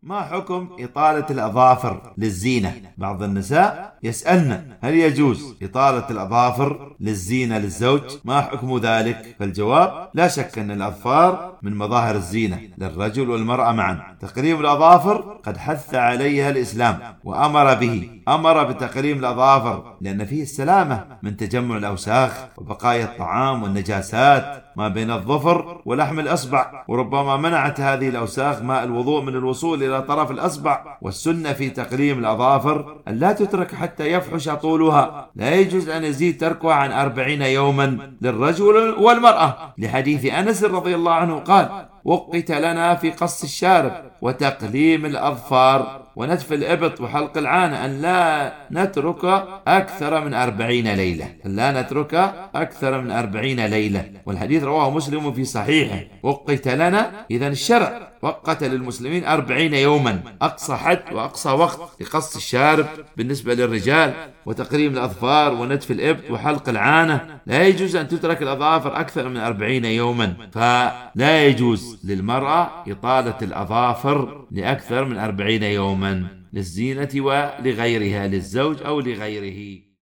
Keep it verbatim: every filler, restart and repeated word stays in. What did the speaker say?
ما حكم إطالة الأظافر للزينة؟ بعض النساء يسألن هل يجوز إطالة الأظافر للزينة للزوج؟ ما حكم ذلك؟ فالجواب: لا شك أن الأظفار من مظاهر الزينة للرجل والمرأة معا. تقليم الأظافر قد حث عليها الإسلام وأمر به، أمر بتقليم الأظافر لأن فيه السلامة من تجمع الأوساخ وبقايا الطعام والنجاسات ما بين الظفر ولحم الأصبع، وربما منعت هذه الأوساخ ماء الوضوء من الوصول إلى طرف الأصبع. والسنة في تقليم الأظافر أن لا تترك حتى يفحش طولها، لا يجوز أن يزيد تركها عن أربعين يوما للرجل والمرأة، لحديث أنس رضي الله عنه قال: وقت لنا في قص الشارب وتقليم الأظفار ونتف الإبط وحلق العانة أن لا نترك أكثر من أربعين ليلة، أن لا نترك أكثر من أربعين ليلة. والحديث رواه مسلم في صحيحه. وقت لنا، إذن الشرع وقت للمسلمين أربعين يوما، أقصى حد وأقصى وقت لقص الشارب بالنسبة للرجال، وتقليم الأظفار ونتف الإبط وحلق العانة. لا يجوز أن تترك الأظافر أكثر من أربعين يوما، فلا يجوز للمرأة إطالة الأظافر لأكثر من أربعين يوما للزينة ولغيرها، للزوج أو لغيره.